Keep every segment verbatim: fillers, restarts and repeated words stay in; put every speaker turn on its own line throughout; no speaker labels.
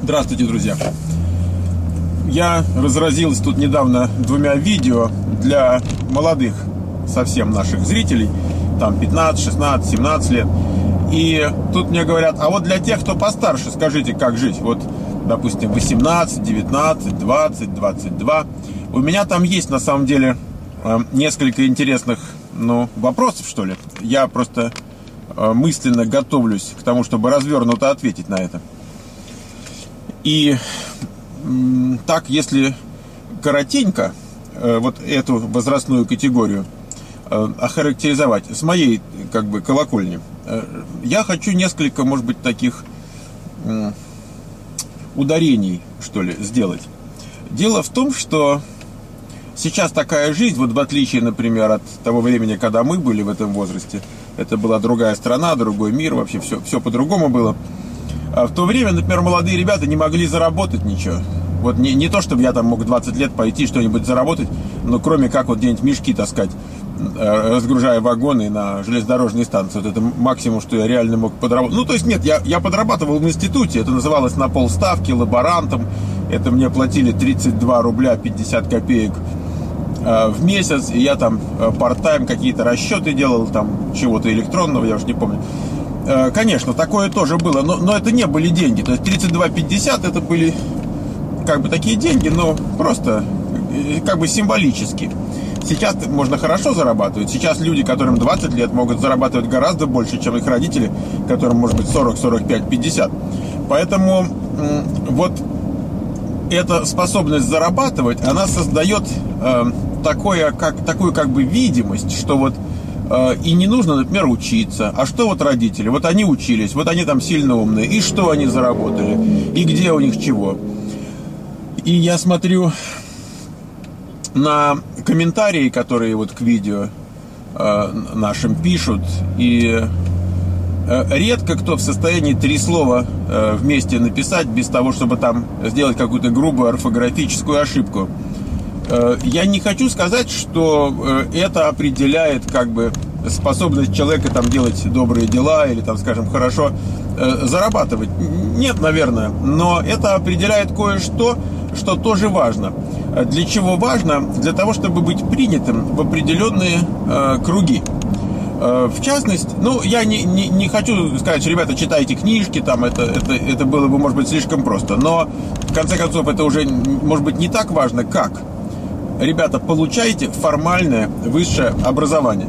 Здравствуйте, друзья! Я разразился тут недавно двумя видео для молодых совсем наших зрителей, там пятнадцать, шестнадцать, семнадцать лет. И тут мне говорят, а вот для тех, кто постарше, скажите, как жить? Вот, допустим, восемнадцать, девятнадцать, двадцать, двадцать два. У меня там есть, на самом деле, несколько интересных, ну, вопросов, что ли. Я просто мысленно готовлюсь к тому, чтобы развернуто ответить на это. И так, если коротенько вот эту возрастную категорию охарактеризовать с моей, как бы, колокольни, я хочу несколько, может быть, таких ударений, что ли, сделать. Дело в том, что сейчас такая жизнь, вот в отличие, например, от того времени, когда мы были в этом возрасте, это была другая страна, другой мир, вообще все, все по-другому было. А в то время, например, молодые ребята не могли заработать ничего. Вот не, не то, чтобы я там мог двадцать лет пойти что-нибудь заработать, но кроме как вот где-нибудь мешки таскать, разгружая вагоны на железнодорожные станции. Вот это максимум, что я реально мог подработать. Ну, то есть нет, я, я подрабатывал в институте, это называлось на полставки, лаборантом. Это мне платили тридцать два рубля пятьдесят копеек в месяц, и я там парт-тайм какие-то расчеты делал, там чего-то электронного, я уж не помню. Конечно, такое тоже было, но, но это не были деньги. То есть тридцать два пятьдесят это были как бы такие деньги, но просто как бы символически. Сейчас можно хорошо зарабатывать. Сейчас люди, которым двадцать лет, могут зарабатывать гораздо больше, чем их родители, которым может быть сорок, сорок пять, пятьдесят. Поэтому вот эта способность зарабатывать, она создает э, такое, как, такую как бы видимость, что вот и не нужно, например, учиться. А что вот родители? Вот они учились, вот они там сильно умные. И что они заработали? И где у них чего? И я смотрю на комментарии, которые вот к видео э, нашим пишут. И э, редко кто в состоянии три слова э, вместе написать, без того, чтобы там сделать какую-то грубую орфографическую ошибку. Я не хочу сказать, что это определяет как бы способность человека там делать добрые дела или там, скажем, хорошо зарабатывать. Нет, наверное, но это определяет кое-что, что тоже важно. Для чего важно? Для того, чтобы быть принятым в определенные э, круги. Э, в частности, ну, я не, не, не хочу сказать, что, ребята, читайте книжки, там это, это, это было бы, может быть, слишком просто, но, в конце концов, это уже, может быть, не так важно, как. Ребята, получайте формальное высшее образование.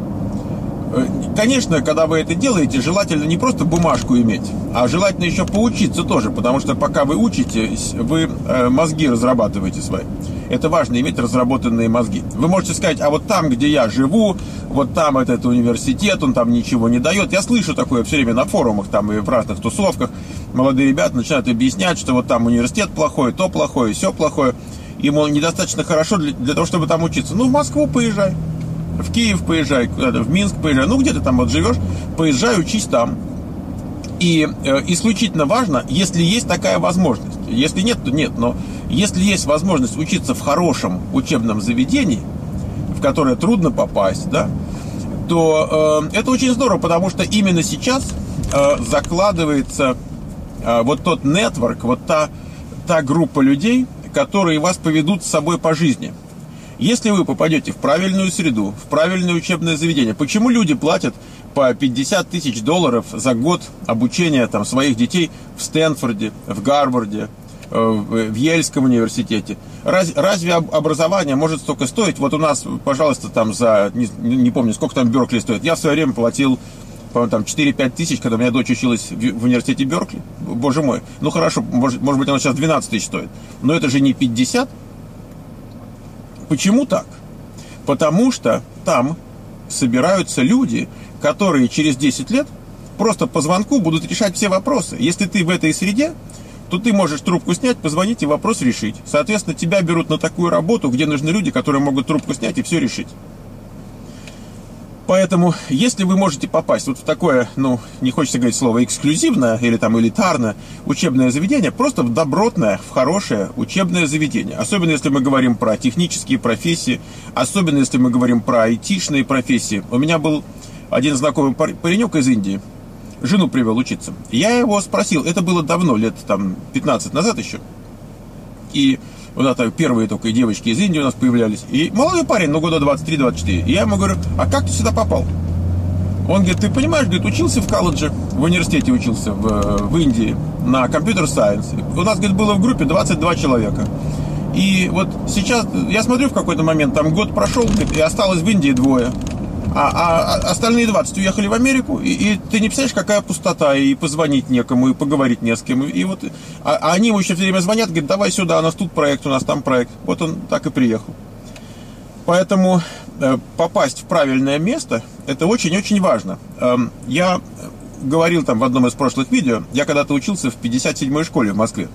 Конечно, когда вы это делаете, желательно не просто бумажку иметь, а желательно еще поучиться тоже, потому что пока вы учитесь, вы мозги разрабатываете свои. Это важно, иметь разработанные мозги. Вы можете сказать, а вот там, где я живу, вот там этот университет, он там ничего не дает. Я слышу такое все время на форумах, там и в разных тусовках. Молодые ребята начинают объяснять, что вот там университет плохой, то плохое, все плохое. Ему недостаточно хорошо для, для того, чтобы там учиться. Ну, в Москву поезжай, в Киев поезжай, куда-то, в Минск поезжай. Ну, где ты там вот живешь, поезжай, учись там. И э, исключительно важно, если есть такая возможность. Если нет, то нет. Но если есть возможность учиться в хорошем учебном заведении, в которое трудно попасть, да, то э, это очень здорово, потому что именно сейчас э, закладывается э, вот тот нетворк, вот та, та группа людей, которые вас поведут с собой по жизни. Если вы попадете в правильную среду, в правильное учебное заведение, почему люди платят по пятьдесят тысяч долларов за год обучения там своих детей в Стэнфорде, в Гарварде, в Ельском университете? Раз, разве образование может столько стоить? Вот у нас, пожалуйста, там за, не, не помню, сколько там Беркли стоит. Я в свое время платил, по-моему, там четыре-пять тысяч, когда у меня дочь училась в, в университете Беркли. Боже мой. Ну хорошо, может, может быть, оно сейчас двенадцать тысяч стоит. Но это же не пятьдесят. Почему так? Потому что там собираются люди, которые через десять лет просто по звонку будут решать все вопросы. Если ты в этой среде, то ты можешь трубку снять, позвонить и вопрос решить. Соответственно, тебя берут на такую работу, где нужны люди, которые могут трубку снять и все решить. Поэтому, если вы можете попасть вот в такое, ну, не хочется говорить слово эксклюзивное или там элитарное учебное заведение, просто в добротное, в хорошее учебное заведение. Особенно, если мы говорим про технические профессии, особенно, если мы говорим про айтишные профессии. У меня был один знакомый паренек из Индии, жену привел учиться. Я его спросил, это было давно, лет там пятнадцать назад еще. И вот это первые только девочки из Индии у нас появлялись. И молодой парень, ну года двадцать три двадцать четыре. И я ему говорю, а как ты сюда попал? Он говорит, ты понимаешь, говорит, учился в колледже, в университете учился в, в Индии на компьютер сайенс. У нас, говорит, было в группе двадцать два человека. И вот сейчас, я смотрю в какой-то момент, там год прошел, говорит, и осталось в Индии двое. А, а остальные двадцать уехали в Америку, и, и ты не представляешь, какая пустота, и позвонить некому, и поговорить не с кем. И, и вот, а, а они ему еще все время звонят, говорят, давай сюда, у нас тут проект, у нас там проект. Вот он так и приехал. Поэтому э, попасть в правильное место, это очень-очень важно. Э, я говорил там в одном из прошлых видео, я когда-то учился в пятьдесят седьмой школе в Москве.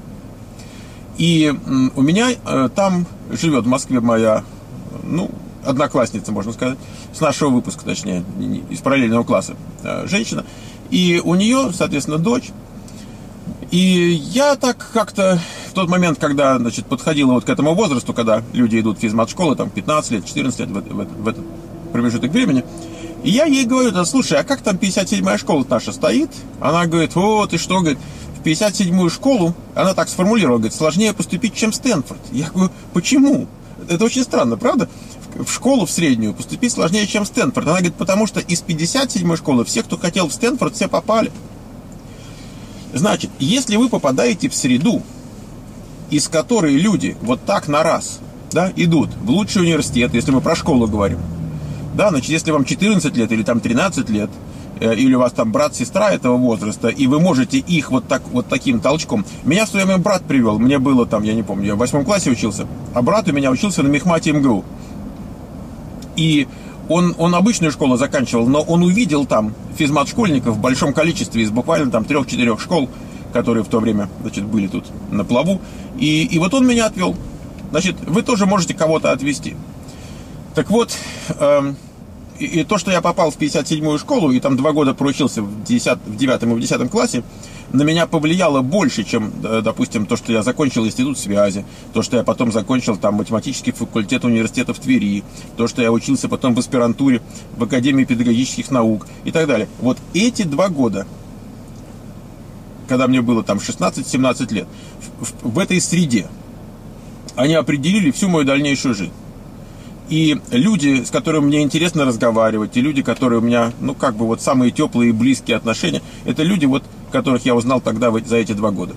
И э, у меня э, там живет в Москве моя, ну, одноклассница, можно сказать, с нашего выпуска, точнее, из параллельного класса, женщина. И у нее, соответственно, дочь. И я так как-то в тот момент, когда, значит, подходила вот к этому возрасту, когда люди идут в физмат-школы, там, пятнадцать лет, четырнадцать лет, в, в, в этот промежуток времени, и я ей говорю, да, слушай, а как там пятьдесят седьмая школа наша стоит? Она говорит, о, ты что, говорит, в пятьдесят седьмую школу, она так сформулировала, говорит, сложнее поступить, чем в Стэнфорд. Я говорю, почему? Это очень странно, правда? В школу, в среднюю, поступить сложнее, чем в Стэнфорд. Она говорит, потому что из пятьдесят седьмой школы все, кто хотел в Стэнфорд, все попали. Значит, если вы попадаете в среду, из которой люди вот так на раз, да, идут в лучший университет, если мы про школу говорим, да, значит, если вам четырнадцать лет или там тринадцать лет, э, или у вас там брат-сестра этого возраста, и вы можете их вот, так, вот таким толчком. Меня в свое время брат привел, мне было там, я не помню, я в восьмом классе учился, а брат у меня учился на мехмате эм гэ у. И он, он обычную школу заканчивал, но он увидел там физмат-школьников в большом количестве из буквально там трех-четырех школ, которые в то время, значит, были тут на плаву. И, и вот он меня отвел. Значит, вы тоже можете кого-то отвезти. Так вот, э, и, и то, что я попал в пятьдесят седьмую школу и там два года проучился в, десятом, в девятом и в десятом классе, на меня повлияло больше, чем, допустим, то, что я закончил институт связи, то, что я потом закончил там математический факультет университета в Твери, то, что я учился потом в аспирантуре в Академии педагогических наук и так далее. Вот эти два года, когда мне было там шестнадцать-семнадцать лет, в, в этой среде, они определили всю мою дальнейшую жизнь. И люди, с которыми мне интересно разговаривать, и люди, которые у меня, ну, как бы вот самые теплые и близкие отношения, это люди, вот, которых я узнал тогда за эти два года.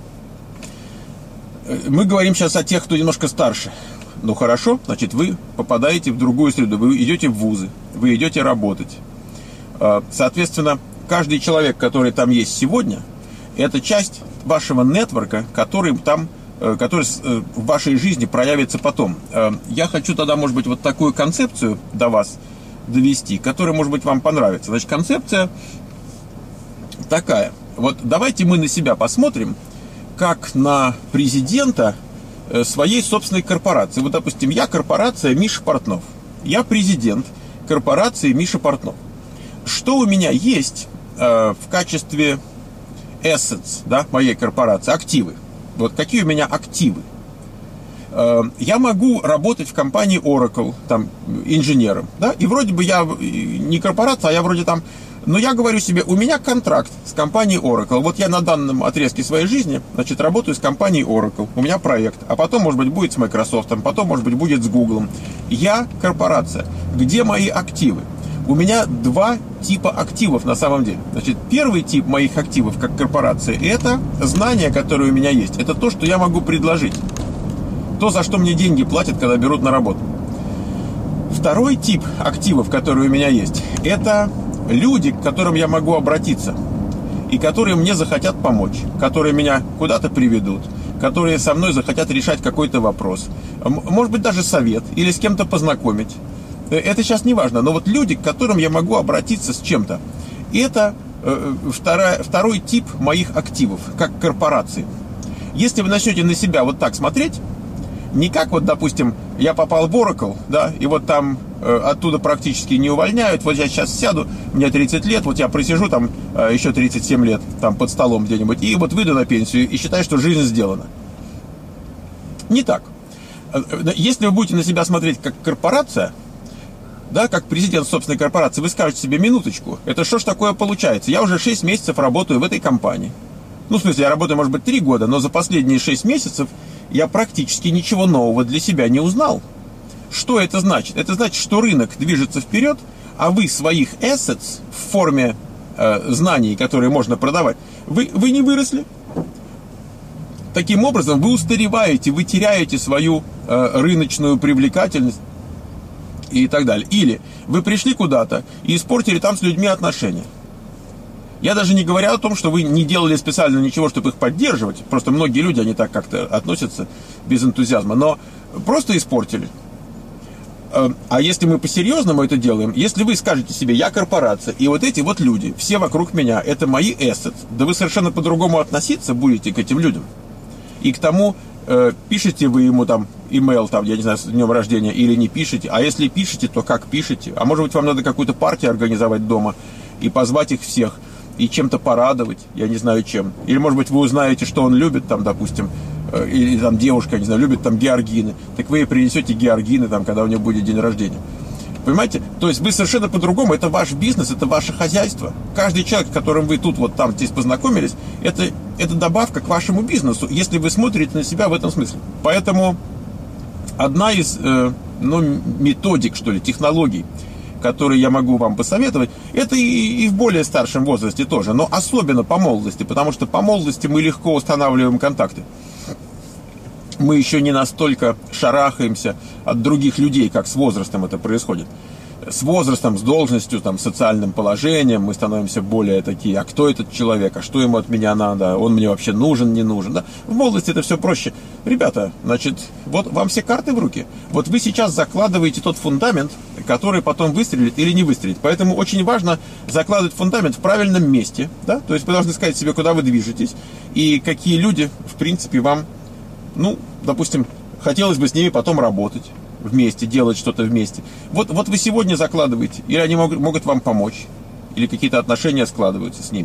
Мы говорим сейчас о тех, кто немножко старше. Ну, хорошо, значит, вы попадаете в другую среду, вы идете в вузы, вы идете работать. Соответственно, каждый человек, который там есть сегодня, это часть вашего нетворка, который там, который в вашей жизни проявится потом. Я хочу тогда, может быть, вот такую концепцию до вас довести, которая, может быть, вам понравится. Значит, концепция такая. Вот давайте мы на себя посмотрим, как на президента своей собственной корпорации. Вот, допустим, я корпорация Миша Портнов. Я президент корпорации Миша Портнов. Что у меня есть э, в качестве assets, да, моей корпорации, активы? Вот какие у меня активы? Э, я могу работать в компании Oracle, там, инженером, да, и вроде бы я не корпорация, а я вроде там, но я говорю себе, у меня контракт с компанией Oracle. Вот я на данном отрезке своей жизни, значит, работаю с компанией Oracle. У меня проект. А потом, может быть, будет с Microsoft, потом, может быть, будет с Google. Я корпорация. Где мои активы? У меня два типа активов на самом деле. Значит, первый тип моих активов как корпорации – это знания, которые у меня есть. Это то, что я могу предложить. То, за что мне деньги платят, когда берут на работу. Второй тип активов, которые у меня есть, это люди, к которым я могу обратиться, и которые мне захотят помочь, которые меня куда-то приведут, которые со мной захотят решать какой-то вопрос, может быть, даже совет, или с кем-то познакомить. Это сейчас не важно, но вот люди, к которым я могу обратиться с чем-то, это вторая, второй тип моих активов, как корпорации. Если вы начнете на себя вот так смотреть, не как вот, допустим, я попал в Oracle, да, и вот там э, оттуда практически не увольняют, вот я сейчас сяду, мне тридцать лет, вот я просижу там э, еще тридцать семь лет там под столом где-нибудь, и вот выйду на пенсию и считаю, что жизнь сделана. Не так. Если вы будете на себя смотреть как корпорация, да, как президент собственной корпорации, вы скажете себе: минуточку, это что ж такое получается? Я уже шесть месяцев работаю в этой компании. Ну, в смысле, я работаю, может быть, три года, но за последние шесть месяцев я практически ничего нового для себя не узнал. Что это значит? Это значит, что рынок движется вперед, а вы своих assets в форме э, знаний, которые можно продавать, вы, вы не выросли. Таким образом, вы устареваете, вы теряете свою э, рыночную привлекательность и так далее. Или вы пришли куда-то и испортили там с людьми отношения. Я даже не говорю о том, что вы не делали специально ничего, чтобы их поддерживать. Просто многие люди, они так как-то относятся без энтузиазма. Но просто испортили. А если мы по-серьезному это делаем, если вы скажете себе: я корпорация, и вот эти вот люди, все вокруг меня, это мои assets, да вы совершенно по-другому относиться будете к этим людям. И к тому, э, пишете вы ему там имейл, там, я не знаю, с днем рождения, или не пишете. А если пишете, то как пишете? А может быть, вам надо какую-то партию организовать дома и позвать их всех, и чем-то порадовать, я не знаю чем. Или, может быть, вы узнаете, что он любит, там, допустим, э, или там девушка, я не знаю, любит там георгины. Так вы ей принесете георгины, там, когда у нее будет день рождения. Понимаете? То есть вы совершенно по-другому, это ваш бизнес, это ваше хозяйство. Каждый человек, с которым вы тут вот там здесь познакомились, это, это добавка к вашему бизнесу, если вы смотрите на себя в этом смысле. Поэтому одна из э, ну, методик, что ли, технологий, которые я могу вам посоветовать, это и, и в более старшем возрасте тоже, но особенно по молодости, потому что по молодости мы легко устанавливаем контакты. Мы еще не настолько шарахаемся от других людей, как с возрастом это происходит. С возрастом, с должностью, там, социальным положением мы становимся более такие: а кто этот человек, а что ему от меня надо, он мне вообще нужен, не нужен. Да? В молодости это все проще. Ребята, значит, вот вам все карты в руки. Вот вы сейчас закладываете тот фундамент, который потом выстрелит или не выстрелит. Поэтому очень важно закладывать фундамент в правильном месте. Да? То есть вы должны сказать себе, куда вы движетесь, и какие люди, в принципе, вам, ну, допустим, хотелось бы с ними потом работать вместе, делать что-то вместе. Вот, вот вы сегодня закладываете, или они могут, могут вам помочь, или какие-то отношения складываются с ними.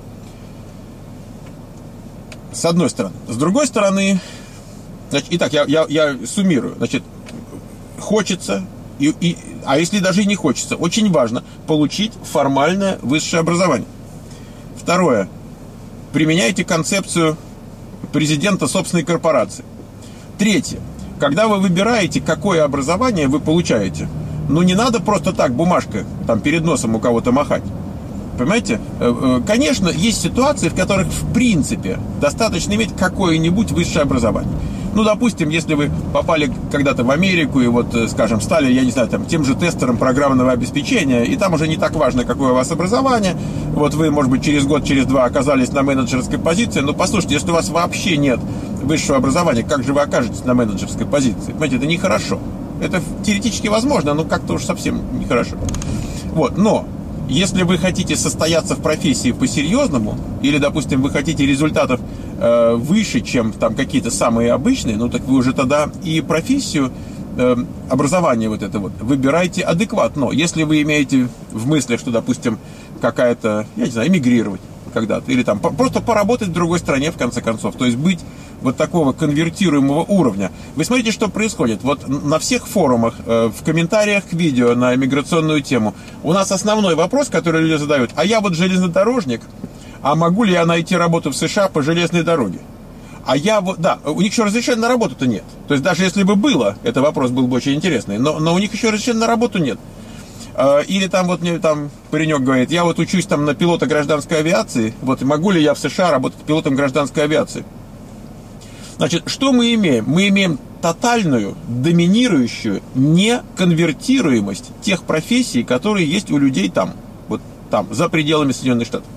С одной стороны. С другой стороны, значит, итак, я, я, я суммирую. Значит, хочется, и, и, а если даже и не хочется, очень важно получить формальное высшее образование. Второе. Применяйте концепцию президента собственной корпорации. Третье. Когда вы выбираете, какое образование вы получаете, ну не надо просто так бумажкой там перед носом у кого-то махать. Понимаете? Конечно, есть ситуации, в которых в принципе достаточно иметь какое-нибудь высшее образование. Ну, допустим, если вы попали когда-то в Америку и вот, скажем, стали, я не знаю, там, тем же тестером программного обеспечения, и там уже не так важно, какое у вас образование, вот вы, может быть, через год, через два оказались на менеджерской позиции, но послушайте, если у вас вообще нет высшего образования, как же вы окажетесь на менеджерской позиции? Понимаете, это нехорошо. Это теоретически возможно, но как-то уж совсем нехорошо. Вот, но если вы хотите состояться в профессии по-серьезному, или, допустим, вы хотите результатов э, выше, чем там какие-то самые обычные, ну так вы уже тогда и профессию, э, образование вот это вот выбирайте адекватно. Если вы имеете в мыслях, что, допустим, какая-то, я не знаю, эмигрировать когда-то, или там просто поработать в другой стране, в конце концов, то есть быть вот такого конвертируемого уровня. Вы смотрите, что происходит. Вот на всех форумах, э, в комментариях к видео на иммиграционную тему у нас основной вопрос, который люди задают: а я вот железнодорожник, а могу ли я найти работу в США по железной дороге? А я вот, да, у них еще разрешения на работу-то нет. То есть даже если бы было, это вопрос был бы очень интересный, но, но у них еще разрешения на работу нет. Или там вот мне там паренек говорит: я вот учусь там на пилота гражданской авиации, вот могу ли я в США работать пилотом гражданской авиации? Значит, что мы имеем? Мы имеем тотальную, доминирующую неконвертируемость тех профессий, которые есть у людей там, вот там, за пределами Соединенных Штатов.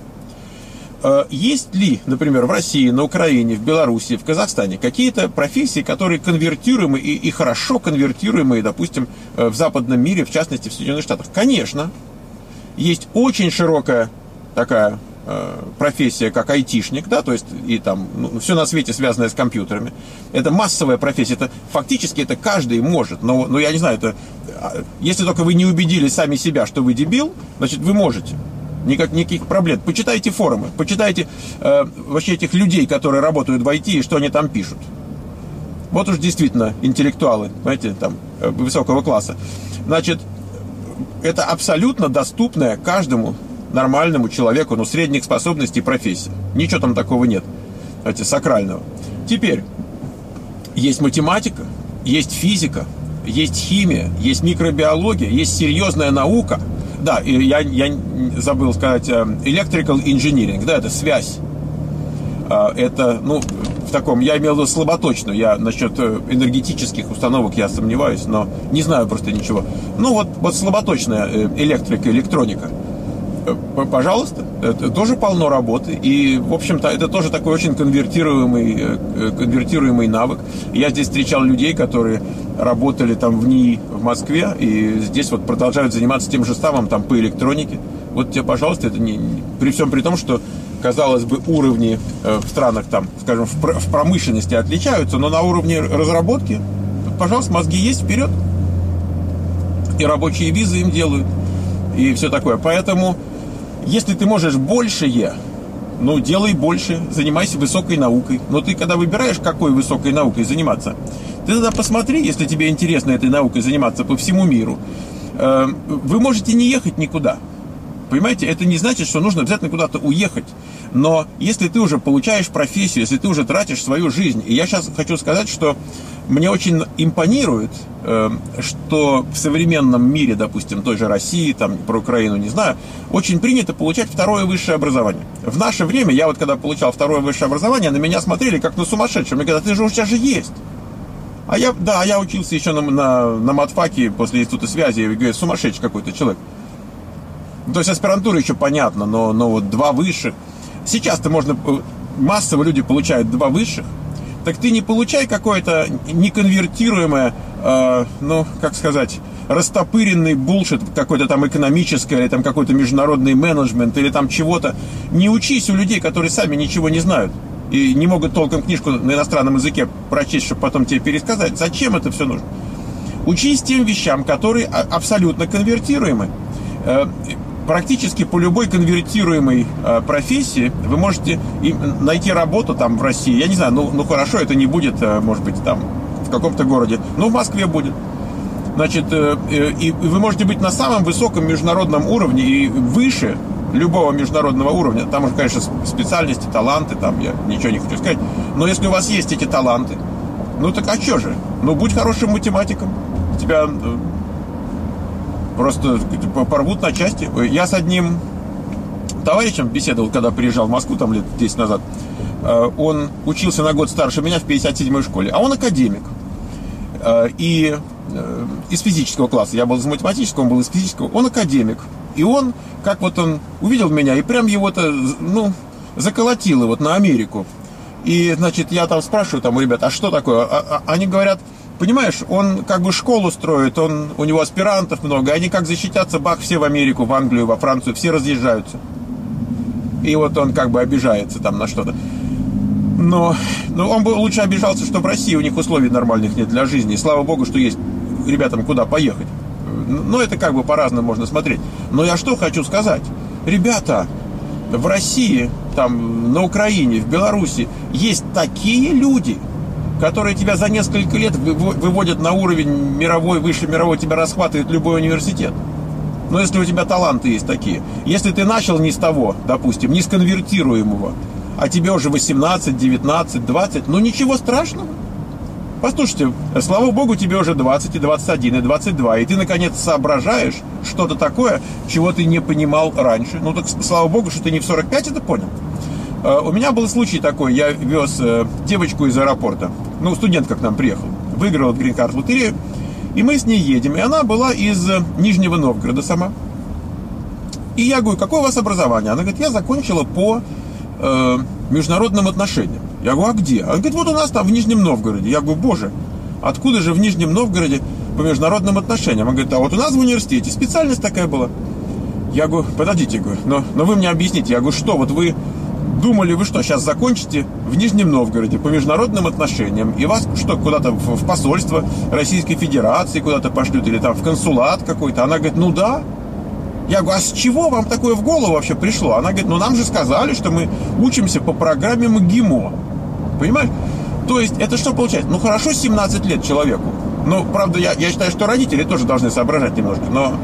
Есть ли, например, в России, на Украине, в Беларуси, в Казахстане какие-то профессии, которые конвертируемы и, и хорошо конвертируемые, допустим, в западном мире, в частности, в Соединенных Штатах? Конечно. Есть очень широкая такая э, профессия, как айтишник, да, то есть и там ну, все на свете связанное с компьютерами. Это массовая профессия, это фактически это каждый может, но, но я не знаю, это, если только вы не убедили сами себя, что вы дебил, значит, вы можете. Никак, никаких проблем. Почитайте форумы, почитайте э, вообще этих людей, которые работают в ай ти, и что они там пишут. Вот уж действительно интеллектуалы, знаете, там, э, высокого класса. Значит, это абсолютно доступная каждому нормальному человеку, ну, средних способностей профессия. Ничего там такого нет, кстати, сакрального. Теперь, есть математика, есть физика, есть химия, есть микробиология, есть серьезная наука. Да, я, я забыл сказать, electrical engineering, да, это связь. Это, ну, в таком, я имел в виду слаботочную, я насчет энергетических установок я сомневаюсь, но не знаю просто ничего. Ну, вот, вот слаботочная электрика, электроника. Пожалуйста, это тоже полно работы. И, в общем-то, это тоже такой очень конвертируемый, конвертируемый навык. Я здесь встречал людей, которые работали там в НИИ в Москве, и здесь вот продолжают заниматься тем же самым там по электронике. Вот тебе, пожалуйста, это не, не при всем при том, что, казалось бы, уровни э, в странах там, скажем, в, пр- в промышленности отличаются, но на уровне разработки, пожалуйста, мозги есть, вперед. И рабочие визы им делают, и все такое. Поэтому, если ты можешь большее, ну, делай больше, занимайся высокой наукой. Но ты, когда выбираешь, какой высокой наукой заниматься, ты тогда посмотри, если тебе интересно этой наукой заниматься по всему миру. Э, вы можете не ехать никуда. Понимаете, это не значит, что нужно обязательно куда-то уехать. Но если ты уже получаешь профессию, если ты уже тратишь свою жизнь, и я сейчас хочу сказать, что мне очень импонирует, э, что в современном мире, допустим, той же России, там, про Украину не знаю, очень принято получать второе высшее образование. В наше время, я вот когда получал второе высшее образование, на меня смотрели как на сумасшедшего. Мне говорят, ты же у тебя же есть. А я, да, я учился еще на, на, на матфаке после института связи, и говорят, сумасшедший какой-то человек. То есть аспирантура еще понятно, но, но вот два высших. Сейчас-то можно, массово люди получают два высших, так ты не получай какое-то неконвертируемое, э, ну, как сказать, растопыренный булшит, какой-то там экономическое, или там какой-то международный менеджмент, или там чего-то. Не учись у людей, которые сами ничего не знают и не могут толком книжку на иностранном языке прочесть, чтобы потом тебе пересказать. Зачем это все нужно? Учись тем вещам, которые абсолютно конвертируемы. Э, Практически по любой конвертируемой э, профессии вы можете и найти работу там в России. Я не знаю, ну, ну хорошо, это не будет, э, может быть, там в каком-то городе, но в Москве будет. Значит, э, э, и вы можете быть на самом высоком международном уровне и выше любого международного уровня. Там уже, конечно, специальности, таланты, там я ничего не хочу сказать. Но если у вас есть эти таланты, ну так а что же? Ну будь хорошим математиком. Тебя... Э, Просто порвут на части. Я с одним товарищем беседовал, когда приезжал в Москву, там лет десять назад. Он учился на год старше меня в пятьдесят седьмой школе. А он академик. И из физического класса. Я был из математического, он был из физического. Он академик. И он, как вот он увидел меня, и прям его-то, ну, заколотило вот на Америку. И, значит, я там спрашиваю, там, у ребят, а что такое? А, а, они говорят... Понимаешь, он как бы школу строит, он, у него аспирантов много, они как защитятся, бах, все в Америку, в Англию, во Францию, все разъезжаются. И вот он как бы обижается там на что-то. Но, но он бы лучше обижался, что в России у них условий нормальных нет для жизни. И слава богу, что есть ребятам куда поехать. Но это как бы по-разному можно смотреть. Но я что хочу сказать. Ребята, в России, там, на Украине, в Беларуси есть такие люди, которые тебя за несколько лет выводят на уровень мировой, выше мировой, тебя расхватывает любой университет. Но если у тебя таланты есть такие, если ты начал не с того, допустим, не с конвертируемого, а тебе уже восемнадцать, девятнадцать, двадцать, ну ничего страшного. Послушайте, слава богу, тебе уже двадцать, и двадцать один, и двадцать два, и ты наконец соображаешь что-то такое, чего ты не понимал раньше. Ну так слава богу, что ты не в сорок пять это понял. У меня был случай такой, я вез девочку из аэропорта, ну, студентка к нам приехала, выиграла грин-карт лотерею, и мы с ней едем, и она была из Нижнего Новгорода сама. И я говорю, какое у вас образование? Она говорит, я закончила по э, международным отношениям. Я говорю, а где? Она говорит, вот у нас там в Нижнем Новгороде. Я говорю, боже, откуда же в Нижнем Новгороде по международным отношениям? Она говорит, а вот у нас в университете специальность такая была. Я говорю, подождите, говорю, но, но вы мне объясните. Я говорю, что, вот вы... Думали, вы что, сейчас закончите в Нижнем Новгороде по международным отношениям, и вас что, куда-то в, в посольство Российской Федерации куда-то пошлют, или там в консулат какой-то? Она говорит, ну да. Я говорю, а с чего вам такое в голову вообще пришло? Она говорит, ну нам же сказали, что мы учимся по программе МГИМО. Понимаешь? То есть, это что получается? Ну хорошо, семнадцать лет человеку. Ну, правда, я, я считаю, что родители тоже должны соображать немножко, но...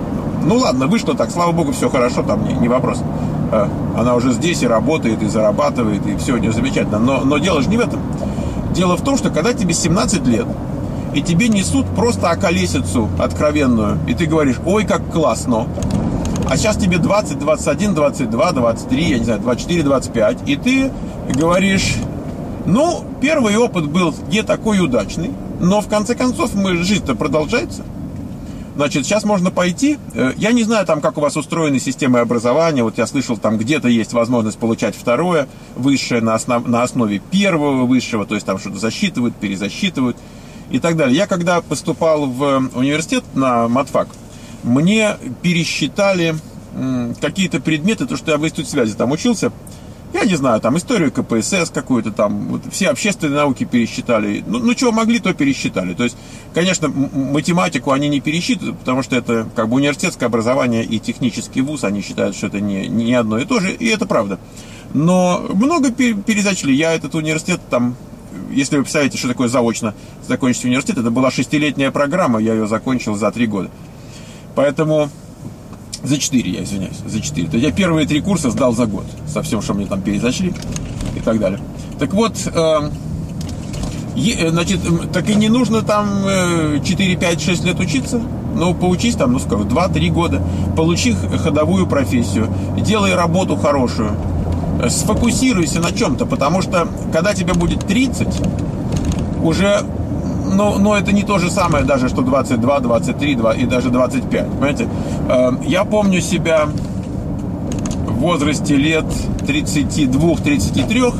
Ну ладно, вышло так, слава богу, все хорошо, там не, не вопрос. Она уже здесь и работает, и зарабатывает, и все у нее замечательно. Но, но дело же не в этом. Дело в том, что когда тебе семнадцать лет, и тебе несут просто околесицу откровенную, и ты говоришь, ой, как классно. А сейчас тебе двадцать, двадцать один, двадцать два, двадцать три, я не знаю, двадцать четыре, двадцать пять, и ты говоришь, ну, первый опыт был не такой удачный, но в конце концов мы, жизнь-то продолжается. Значит, сейчас можно пойти, я не знаю там, как у вас устроены системы образования, вот я слышал, там где-то есть возможность получать второе высшее на, основ, на основе первого высшего, то есть там что-то засчитывают, перезасчитывают и так далее. Я когда поступал в университет на матфак, мне пересчитали какие-то предметы, то, что я в институте связи там учился, я не знаю, там историю ка пэ эс эс какую-то там, вот, все общественные науки пересчитали. Ну, ну, чего могли, то пересчитали. То есть, конечно, математику они не пересчитывают, потому что это как бы университетское образование и технический вуз, они считают, что это не, не одно и то же, и это правда. Но много перезачли. Я этот университет там, если вы представляете, что такое заочно закончить университет, это была шестилетняя программа, я ее закончил за три года. Поэтому... За четыре, я извиняюсь, за четыре. То есть я первые три курса сдал за год, со всем, что мне там перезачли и так далее. Так вот, э, е, значит, так и не нужно там четыре, пять, шесть лет учиться. Ну, поучись там, ну, скажем, два-три года. Получи ходовую профессию, делай работу хорошую. Сфокусируйся на чем-то, потому что, когда тебе будет тридцать, уже... Но, но это не то же самое даже, что двадцать два, двадцать три и даже двадцать пять. Понимаете? Я помню себя в возрасте лет тридцати двух — тридцати трёх,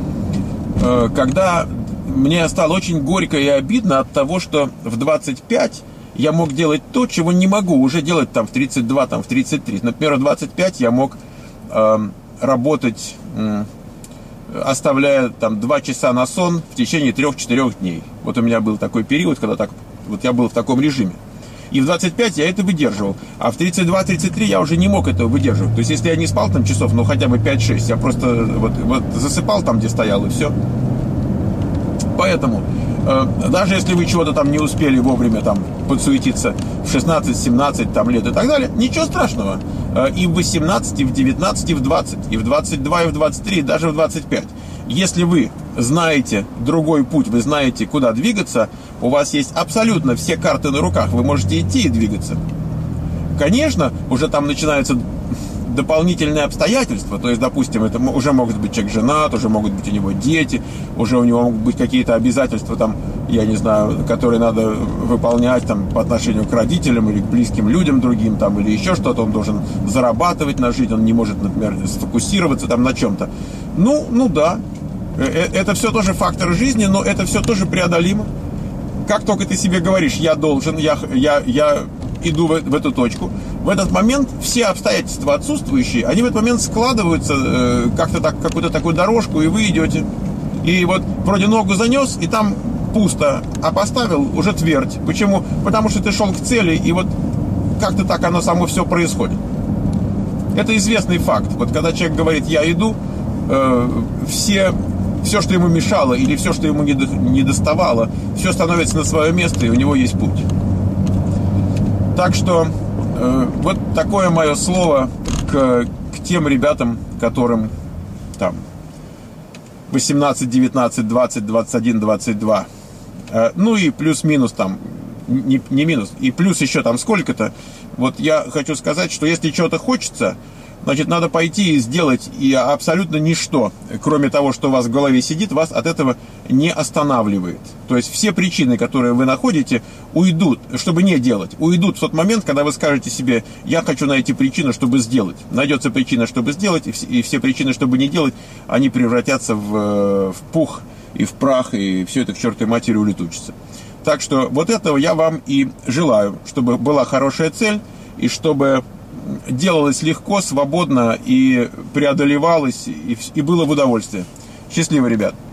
когда мне стало очень горько и обидно от того, что в двадцать пять я мог делать то, чего не могу уже делать там в тридцать два, там в тридцать три. Например, в двадцать пять я мог э, работать... Э, оставляя там два часа на сон в течение трех-четырех дней. Вот у меня был такой период, когда так, вот я был в таком режиме. И в двадцать пять я это выдерживал. А в тридцать два — тридцать три я уже не мог этого выдерживать. То есть, если я не спал там часов, ну, хотя бы пять-шесть, я просто вот, вот засыпал там, где стоял, и все. Поэтому, э, даже если вы чего-то там не успели вовремя там подсуетиться в шестнадцать-семнадцать там лет и так далее, ничего страшного. Э, и в восемнадцать, и в девятнадцать, и в двадцать, и в двадцать два, и в двадцать три, и даже в двадцать пять. Если вы знаете другой путь, вы знаете, куда двигаться, у вас есть абсолютно все карты на руках, вы можете идти и двигаться. Конечно, уже там начинаются дополнительные обстоятельства, то есть, допустим, это уже может быть человек женат, уже могут быть у него дети, уже у него могут быть какие-то обязательства, там, я не знаю, которые надо выполнять там, по отношению к родителям или к близким людям другим, там, или еще что-то, он должен зарабатывать на жизнь, он не может, например, сфокусироваться там на чем-то. Ну, ну да, это все тоже фактор жизни, но это все тоже преодолимо. Как только ты себе говоришь, я должен, я, я, я иду в, в эту точку, в этот момент все обстоятельства отсутствующие, они в этот момент складываются э, как-то так, какую-то такую дорожку, и вы идете. И вот вроде ногу занес, и там пусто, а поставил уже твердь. Почему? Потому что ты шел к цели, и вот как-то так оно само все происходит. Это известный факт. Вот когда человек говорит, я иду, э, все... Все, что ему мешало, или все, что ему не доставало, все становится на свое место, и у него есть путь. Так что э, вот такое мое слово к, к тем ребятам, которым там восемнадцать, девятнадцать, двадцать, двадцать один, двадцать два. Э, ну и плюс-минус там, не, не минус, и плюс еще там сколько-то. Вот я хочу сказать, что если чего-то хочется, значит, надо пойти и сделать, и абсолютно ничто, кроме того, что у вас в голове сидит, вас от этого не останавливает. То есть все причины, которые вы находите, уйдут, чтобы не делать, уйдут в тот момент, когда вы скажете себе, я хочу найти причину, чтобы сделать. Найдется причина, чтобы сделать, и все, и все причины, чтобы не делать, они превратятся в, в пух и в прах, и все это к чертовой матери улетучится. Так что вот этого я вам и желаю, чтобы была хорошая цель, и чтобы делалось легко, свободно и преодолевалось, и, и было в удовольствие. Счастливо, ребят!